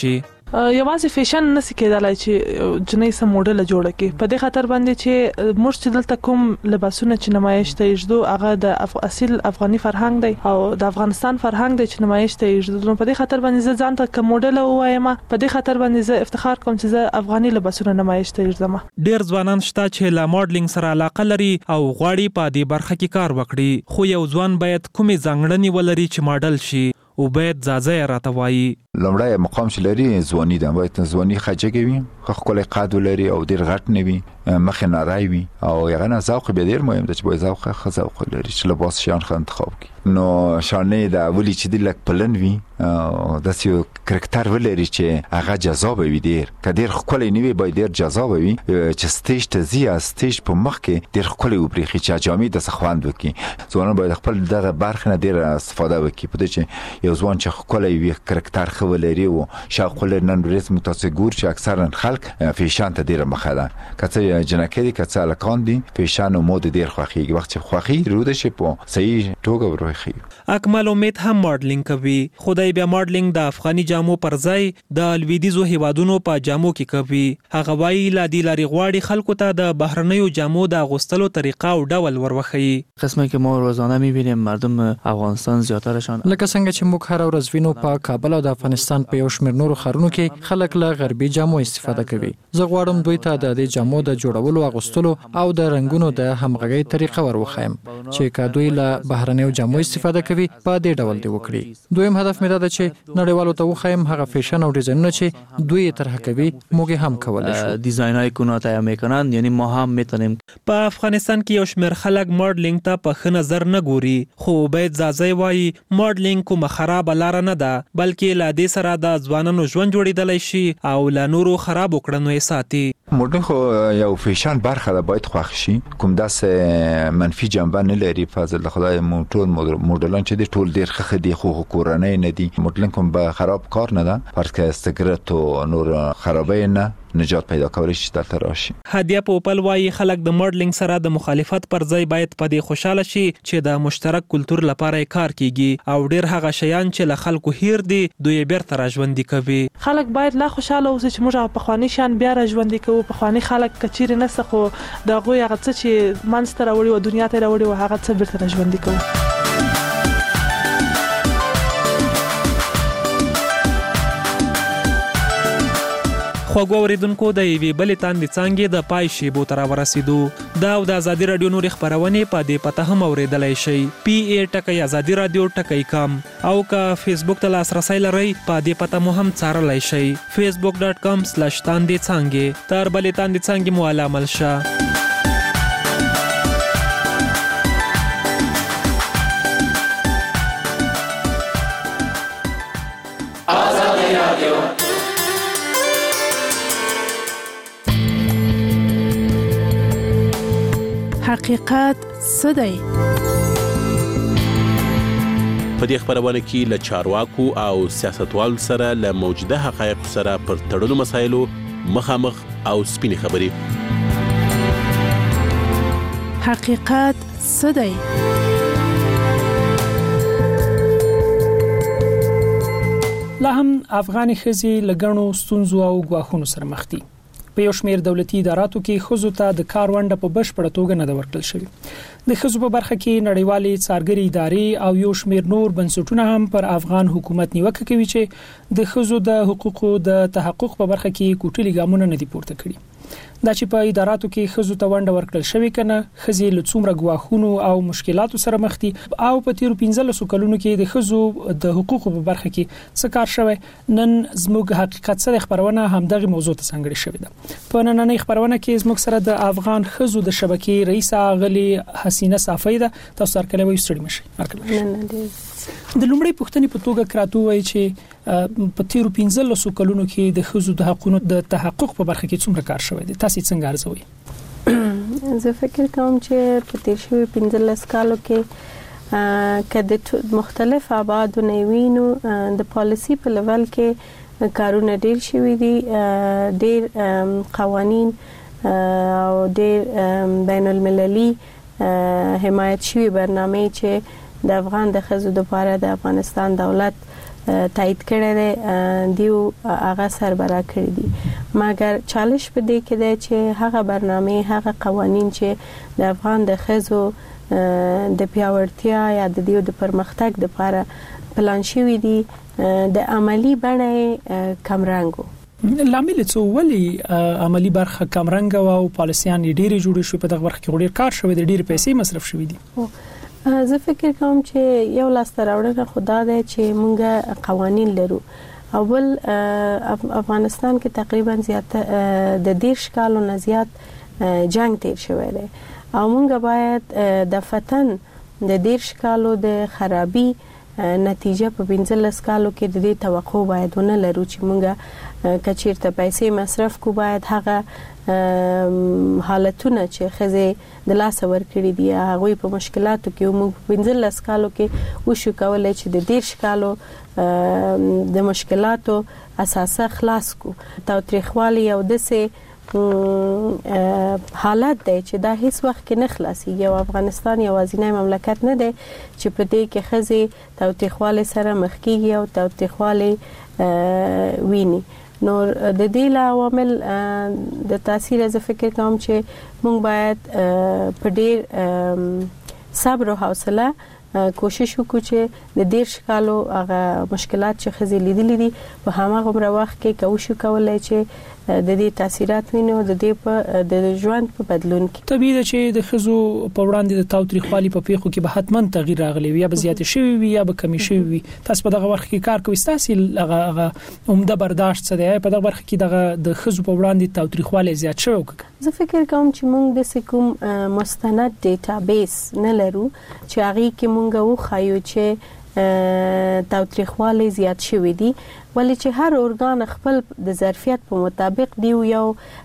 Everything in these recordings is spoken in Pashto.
شي. یوازې فیشن نسی کېدلای چې جنې سم موډل جوړه کې په دې خاطر باندې چې موږ چې دلته کوم لباسونه چې نمایش ته یږدو هغه د اصل افغاني فرهنګ دی او د افغانستان فرهنګ دی چې نمایش ته یږدو. نو په دې خاطر باندې زه ځان ته کوم موډل وایم، په دې خاطر باندې زه افتخار کوم چې زه افغاني لباسونه نمایش ته یږدم. ډیر ځوانان شته چې لا ماډلینګ سره علاقه لري او غواړي په دې برخه کې کار وکړي، خو یو ځوان باید کومې ځانګړنې ولري چې ماډل شي او باید ځاځي راته وایي. لومړی مقام چې لري ځواني ده، باید ځواني خجګي وي، خپل قد ولري او ډیر غټ نه وي، مخ نارای وي او یغه نه ذوق به ډیر مهم ده چې باید ذوق لري چې لباس شان خو انتخاب کړي. نو شانې د اولی چې د لک پلن وي او د سیو کرکټر ولري چې هغه جذاب وي، ډیر کډیر خپل نه وي، باید ډیر جذاب وي چې سټیج ته زی سټیج په مخ کې ډیر خپل وبريخي چې جامې د سخواند وکي. ځوانان باید خپل دغه برخه نه ډیر استفاده وکي په دې چې یو ځوان چې خپل وي کرکټر خو لري او شاوخ له نن ورځ متاسګور چې اکثرا خلک فیشن ته ډیر مخه ده، کته جنکه دي کته الکان دي فیشن او مود ډیر خوخيږي، وخت چې خوخي روده شي په صحیح توګه وروخي. اکمل امید هم ماډلینګ کوي، خدای بیا ماډلینګ د افغاني جامو پر ځای د لویدیزو هیوادونو په جامو کې کوي. هغه وایي لا دی لري غواړي خلکو ته د بهرنیو جامو د غوستلو طریقه او ډول وروخی. قسمه که ما روزانه می‌بینیم مردم افغانستان زیاترشان لکه څنګه چې موږ هر ورځ وینو په کابل او د افغانستان په یو شمېر نورو ښارونو کې خلک له غربي جامو استفاده کوي. زه غواړم دوی ته د دې جامو د جوړولو اغوستلو او د رنگونو د همغږۍ طریقه وروخایم چې که دوی له بهرنیو جامو استفاده کوي په دې ډول دی وکړي. دویم هدف مې دا ده چې نړیوالو ته وخایم هغه فیشن او ډیزاینونه چې دوی طرح کوي موږ هم کولای شو. دیزاینای کناته میکنن، یعنی ما هم میتونیم. په افغانستان کې یو شمېر خلک ماډلینګ ته په ښه نظر نه ګوري، خو باید ځاځي وایي ماډلینګ کومه خراب لار نه ده، بلکې لا دې سره د ځوانانو ژوند جوړیدلی شي او لا نورو خراب کړنو یې ساتي. ماډلینګ خو یو فیشن برخه ده، باید خوښ شي، کوم داسې منفي جنبه نه لري. فضل خدای ټول ماډلان چې د ټول ډیر ښه دي خو کورنۍ نه دي. ماډلینګ کوم به خراب کار نه ده، فرض کړه سګرټ او نور خرابې نه نجات پیدا کولای شي دلته راشي. هدیه پوپل وایي خلک د ماډلینګ سره د مخالفت پر ځای باید په دې خوشاله شي چې د مشترک کلچر لپاره کار کیږي او ډیر هغه شیان چې له خلکو هیر دي دوی بیرته راژوندي کوي. خلک باید لا خوشاله اوسي چې موږ په خواني شان بیا راژوندي کوو. په خواني خلک کچیر نه سخو د غوي هغه څه چې مانستر وړي او دنیا ته راوړي او هغه څه بیرته راژوندي کوو. خوږو اوریدونکو د یوې بلې تاندې څانګې د پای شیبو ته راورسېدو. دا او د ازادي راډیو نورې خپرونې په دې پته هم اوریدلی شئ PA@azadi-radio.com او که فیسبوک ته لاسرسی لرئ په دې پته مو هم څارلی شئ facebook.com/تاندې څانګې. تر بلې تاندې څانګې مو عمل شه. ازادي راډیو حقیقت څه دی؟ په دې خبرونه کې له چارواکو او سیاستوالو سره له موجوده حقایق سره پر تړلو مسایلو مخامخ او سپینې خبرې. حقیقت څه دی؟ لا هم افغاني ښځې له ګڼو ستونزو او ګواښونو سره مخ دي. په یو شمېر دولتي اداراتو کې ښځو ته د کار ونډه په بشپړه توګه نه ده ورکړل شوې. د ښځو په برخه کې نړیوالې څارګري ادارې او یو شمېر نور بنسټونه هم پر افغان حکومت نیوکه کوي چې د ښځو د حقوقو د تحقق په برخه کې کوټلي ګامونه نه دي پورته کړي. دا چې په اداراتو کې ښځو ته ونډه ورکړل شوې کنه ښځې له څومره ګواښونو او مشکلاتو سره مخ دي او په تیر 15 کلونو کې د ښځو د حقوقو په برخه کې څه کار شوی. نن زموږ حقیقت سره خبرونه همدغه موضوع ته څنګه شوې ده. په نننۍ خبرونه کې زموږ سره د افغان ښځو د شبکې رئیس اغلی حسینه صافی ده. تاسو سره کله وایو ستړي مشي. د لومړی پوښتنې په توګه کراتو وایي چې په تیر 15 کلونو کې د ښځو د حقوقو د تحقق په برخه کې څومره کار شوی دی؟ تاسو څنګه ارزوئ؟ زه فکر کوم چې په تیر شوی 15 کالو کې کله مختلف ابعاد نوینو د پالیسی په لیول کې کارونه ډیر شوی دي، ډیر قوانین او ډیر بین المللي حمایت شوی برنامه چې د افغان د ښځو لپاره د افغانستان دولت تایید کړی دی دیو هغه سربراه کړی دي مګر چالش په دې کې دی چې هغه برنامه هغه قوانين چې د افغان د خزو د پیاوړتیا یا د دیو د پرمختګ لپاره پلان شوی دي د عملی بڼه کمرنګو لامل څه ولی عملی برخه کمرنګ او پالیسيان ډېری جوړ شو په دغه برخه کې ډېر کار شوی دی ډېر پیسې مصرف شوی دي زه فکر کوم چې یو لاستر راوړنه خدا ده چې مونږه قوانين لرو اول افغانستان کې تقریبا زیاته د 10 کالو نه زیات جنگ تیر شوی دی او مونږ باید د فتن د 10 کالو د خرابي نتیجه په 15 کالو کې د دې توقع باید ونه لرو چې مونږه کچیرته پیسې مصرف کو باید هغه حالتونه چې خزه د لاس ور کړی دی هغه په مشکلاتو کې موږ په 15 کالو کې وشو کولای چې د 10 کالو د مشکلاتو اساسه خلاص کو تاوتریخوالي او دسه حالت دی چې دا هیڅ وخت کې نه خلاصيږي او افغانستان یوازینی مملکت نه دی چې په دې کې خزه تاوتریخوالي سره مخ کیږي او تاوتریخوالي ویني نور د دې عوامل د تاثیر از فکر کوم چې موږ باید په ډیر صبر او حوصله کوشش وکړو چې د 10 کالو هغه مشکلات چې خزي لیدلې دي په هغه وخت کې کوشش کولای چې د دې تاثیرات وینو د دې په د ژوند په بدلون کې طبیعي ده چې د خزو په وړاندې د تاوتریخوالي په پیښو کې به حتمن تغییر راغلی وي یا به زیات شوی وي یا به کمی شوی وي تاسو په دغه وخت کې کار کوئ تاسو هغه عمده برداشت څه دی په دغه وخت کې د خزو په وړاندې تاوتریخوالي زیات شوی زه فکر کوم چې موږ د سکوم مستند ډیټابیس نه لرو چې هغه کې موږ وخایو چې تاوتریخوالي زیات شوی دي ولی چې هر ارګان خپل د ظرفیت په مطابق دی یو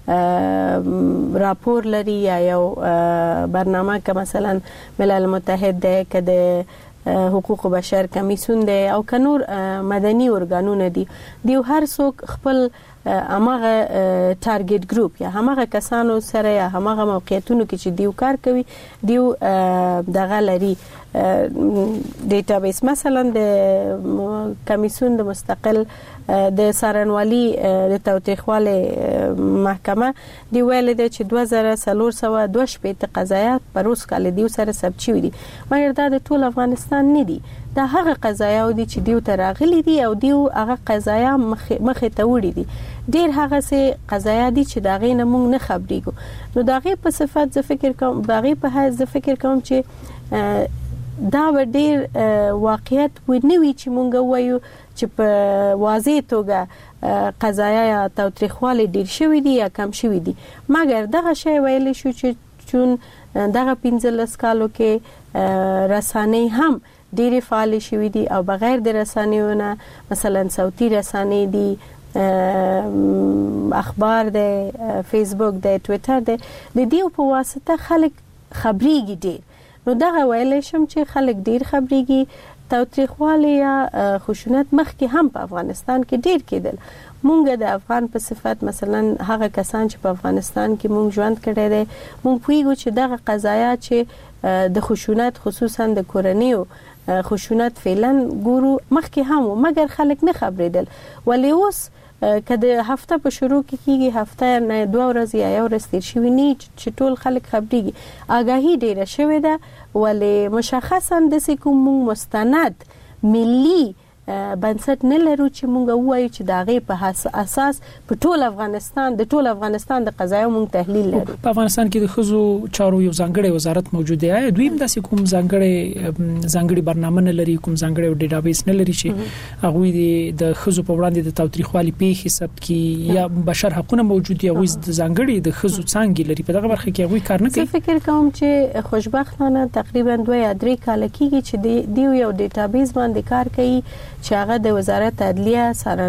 راپور لري یا یو برنامه که مثلا ملل متحد ده که د حقوق بشر کمیسیون ده او که نور مدني ارګانونه دي هر څوک خپل همغه ټارګټ ګروپ یا همغه کسانو سره یا همغه موقعیتونو کې چې دیو کار کوي دیو دغه لري ډیټابیس مثلا د کمیسیون د مستقل د سارنوالي د تاوتریخوالي محکمه دی ویل دي چې 2402 شپږ قضایات پر اوس کال دیو سره ثبت شوی دي مګر دا د ټول افغانستان نه دي دا هغه قضایا دي چې دیو ته راغلي دي او دیو هغه قضایا مخه ته وړي دي ډیر هغه سه قضایا دي چې دا غي نه مونږ نه خبرېګو نو دا غي په صفات ز فکر کوم باغي په حیث ز فکر کوم چې دا ډیر واقعیت ونوي چې مونږ وایو چې په واضح توګه قضایا یا تاوتریخوالي ډیر شوی دي یا کم شوی دي مګر دغه شی ویل شو چې چون دغه 15 کالو کې رسانې هم ډېری فعال شوي دي او بغیر د رسانیونه مثلا صوتي رسانې دي اخبار ده فیسبوک ده ټوئیټر ده د دې په واسطه خلک خبريږي ډېر نو دا ویل شم چې خلک ډېر خبريږي تاوتریخوالي یا خشونت مخکې هم په افغانستان کې ډېر کېدل مونږ د افغان په صفت مثلا هغه کسان چې په افغانستان کې مونږ ژوند کړی دی مونږ پوهیږو چې دغه قضایا چې د خشونت خصوصا د کورنیو خشونت فعلا ګورو مخکې هم مګر خلک نه خبرېدل ولی اوس کله هفته په شروع کې کیږي هفته نه 2 ورځې یا یو ورځ تیر شوی نه چې ټول خلک خبرېږي آگاهی ډیره شوې ده ولی مشخصا د کوم مستند ملي بنسټ نه لرو چې مونږ وایو چې دا غي په اساس په ټول افغانستان د قضایا مونږ تحلیل لرو په افغانستان کې د خزو چارو یو ځانګړی وزارت موجود دی دویم د کوم ځانګړي برنامه نه لري کوم ځانګړي ډیټابیس نه لري چې هغه د خزو په وړاندې د تاوتریخوالي پیښې ثبت کی یا بشر حقوقونه موجود دي هغه د ځانګړي د خزو څنګه لري په دغه برخه کې هغه کار نه کوي زه فکر کوم چې خوشبختانه تقریبا 2 یا 3 کال کېږي چې دی یو ډیټابیس باندې کار کوي چې هغه د وزارت عدلیه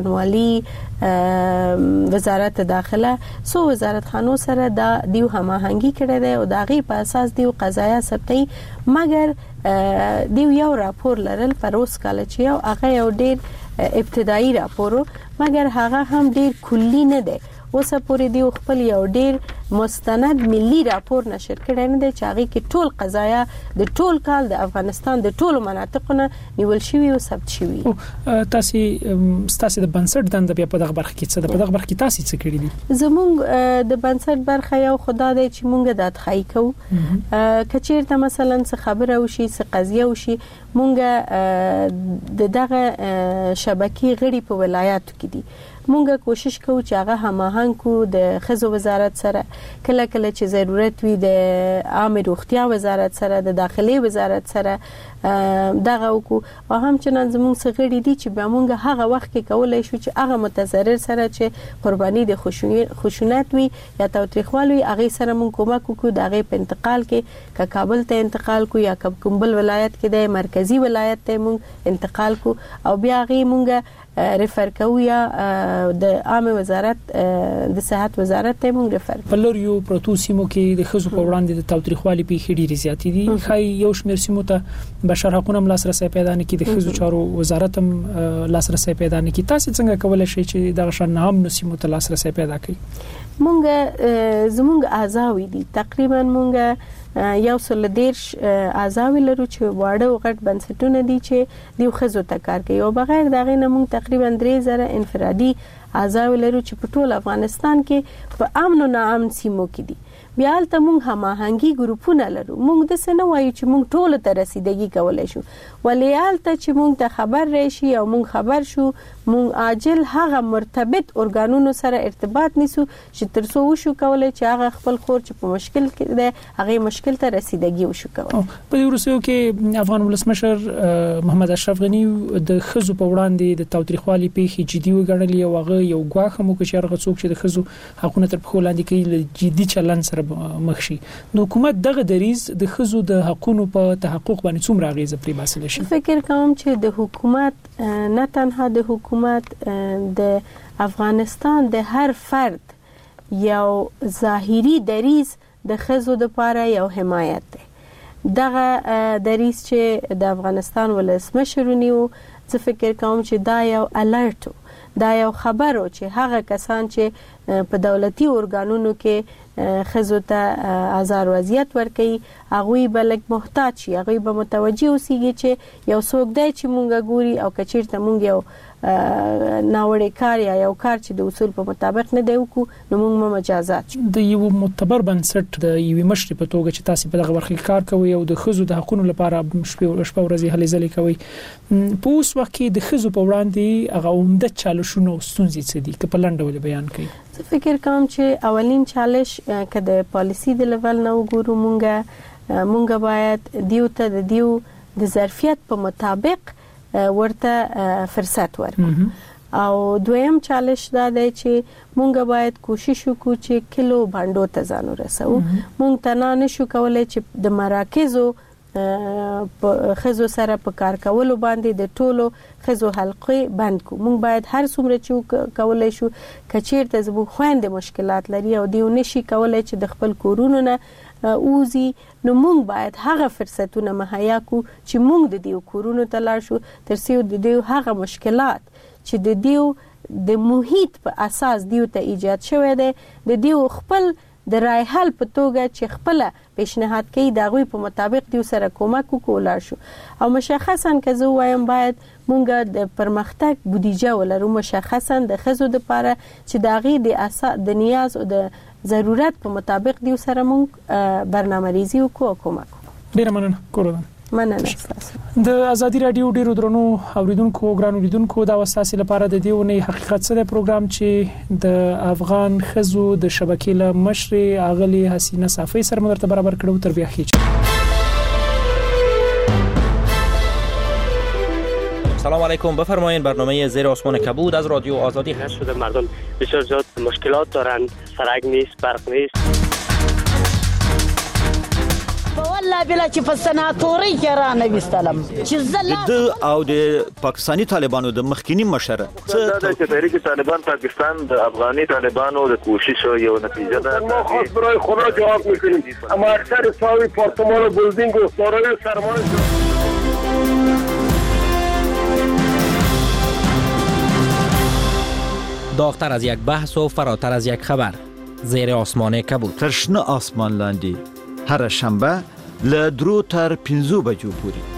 سارنوالي وزارت داخله سو وزارت خانو سره دا دیو هماهنګي کړی دی او دا غي په اساس دیو قضایا ثبتي مګر دیو یو راپور لرل پر اوس کال چې یو هغه یو ډیر ابتدایي راپور مګر هغه هم ډیر کلی نه دی اوس پورې دیو خپل یو ډیر مستند ملي راپور نشر کړی نه دی چې هغه کې ټول قضایا د ټول کال د افغانستان د ټولو مناطقونو نیول شوی او ثبت شوی. تاسو د بنسټ دنده بیا په دغه برخه کې څه د په دغه برخه کې تاسو څه کړی دي؟ زموږ د بنسټ برخه یو خدا دی چې مونږ د اتخای کوو کچیرته مثلا څه خبره وشي څه قضیه وشي مونږ د دغه شبکې غړي په ولایاتو کې دي مونږ کوشش کوو چې هغه هماهنګ کو د ښځو وزارت سره کله کله چې ضرورت وي د عامه روغتیا وزارت سره د داخلي وزارت سره دغه وکړو او همچنان زموږ څخه دي چې به مونږ هغه وخت کې کولای شو چې هغه متضرر سره چې قرباني د خشونت وي یا تاوتریخوالي وي هغه سره مونږ کومک وکړو د هغه په انتقال کې کابل ته انتقال کو یا کوم بل ولایت کې د مرکزی ولایت ته مونږ انتقال کو او بیا هغه مونږ ریفر کوو یا د عامه وزارت د صحت وزارت ته مونږ ریفر په لوریو پروتو سیمو کې د ښځو په وړاندې د تاوتریخوالي پیښې ډېرې زیاتې دي خای یو شمېر سیمو ته بشر حقوقو هم لاسرسي پیدا نه کړي د ښځو چارو وزارت هم لاسرسي پیدا نه کړي تاسو څنګه کولای شئ چې د شان عام سیمو ته لاسرسي پیدا کړئ؟ مونږ زمونږ اعضاوي دي تقریبا مونږ یو سل دیرش اعضاوي لرو چې واړه او غټ بنسټونه دي چې دیو خزو ته کار کوي او بغیر دغه نه مونږ تقریبا 3000 انفرادي اعضاوي لرو چې په ټول افغانستان کې په امن او ناامن سیمو کې دي بیا البته مونږ هماهنګي ګروپونه لرو مونږ د سنه وایو چې مونږ ټول ته رسیدګي کولای شو ولې البته چې مونږ ته خبر راشي او مونږ خبر شو مونږ عاجل هغه مرتبط ارګانونو سره ارتباط نیسو چې ترڅو وشو کولای چې هغه خپل خور چې په مشکل کې ده هغه مشکل ته رسیدګي وشو کولای. په روسیو کې افغان ولسمشر محمد اشرف غنی د خزو په وړاندې د تاوتریخوالي پیښې جدي وګڼلې او هغه یو غواخه مو کې هغه څوک چې د خزو حقوقو تر په وړاندې کې جدي چلن سره مخشي نو حکومت دغه دریز د خزو د حقوقو په تحقق باندې څومره اغیزه پرې باسل شي؟ فکر کوم چې د حکومت نه تنها د حکومت د افغانستان د هر فرد یو ظاهري دریز د خزو د لپاره یو حمایت دی دغه دریز چې د افغانستان ولسمشرونیو زه فکر کوم چې دا یو الرټ دا یو خبرو چې هغه کسان چې په دولتي ارګانونو کې خزو ته آزار وضعیت ورکړي هغه به لک محتاج شي هغه به متوجي اوسيږي چې یو څوک دی چې مونږ ګوري او کچیرته مونږ یو ناوړی کار یا یو کار چې د اصول په مطابق نه دی وکړو نو مونږ مجازات د یو معتبر بنسټ د یو مشر په توګه چې تاسو په دغه برخه کې کار کوي او د خزو د حقوقو لپاره شپه ورځې هلې ځلې کوي په اوس وخت کې د خزو په وړاندې هغه عمده چالشونه او ستونزې څه دي که په لنډه ول بیان کړئ؟ فکر کوم چې اولین چالش که د پالیسی د لیول نه وګورو مونږ باید دیو ته د دیو د ظرفیت په مطابق ورته فرصت ورکړو او دویم چالش دا دی چې مونږ باید کوشش وکړو چې کلو باندې ته ځان ورسو مونږ ته نه شو کولای چې د مراکزو په خزو سره په کار کولو باندې د ټولو خزو حلقې بند کو مونږ باید هر څومره چې کولای شو کچیرته زموږ خويند مشکلات لري او دیو نشي کولای چې د خپل کورونو نه اوزي نو مونږ باید هغه فرصتونه مهیا کو چې مونږ د دیو کورونو ته لاړ شو ترڅو د دیو هغه مشکلات چې د دیو د محیط په اساس دیو ته ایجاد شوی دی د دیو خپل د رای حل په توګه چې خپل پیشنهاد کوي دا غوي په مطابق دیو سره کومک وکولای شو او مشخصا که زه وایم باید مونږ د پرمختګ بودیجه ولرو مشخصا د خزو د لپاره چې دا غي د نیاز او د ضرورت په مطابق دیو سره مونږ برنامه‌ریزي وکړو کومک. ډیر مننه کوردان. مننه. د ازادي رادیو ډیرو درنو اوریدونکو ګران اوریدونکو دا وساسي لپاره د دیونه حقیقت څه د پروګرام چې د افغان خزو د شبکې له مشر اغلی حسینه صافی سره مرته برابر کړو تر بیا هیڅ. سلام علیکم بفرمایید برنامه زیر آسمان کبود از رادیو آزادی هست. شده مردم بسیار زیاد مشکلات دارند سرک نیست برق نیست والله بلا چې په سناتوري کې را نه وستلم چې زله او د پاکستانی طالبانو د مخکینی مشر چې تحریک طالبان پاکستان د افغاني طالبانو د کوشش یو نتیجه ده ما خاص برای خدا جواب میکنیم اما اکثر ساوی پارتمان و بلدینگ و سارای سرمایه داغتر از یک بحث و فراتر از یک خبر زیر آسمان کبود. تر شنه آسمان لاندې هر شنبه له 3 تر 5 بجو پورې.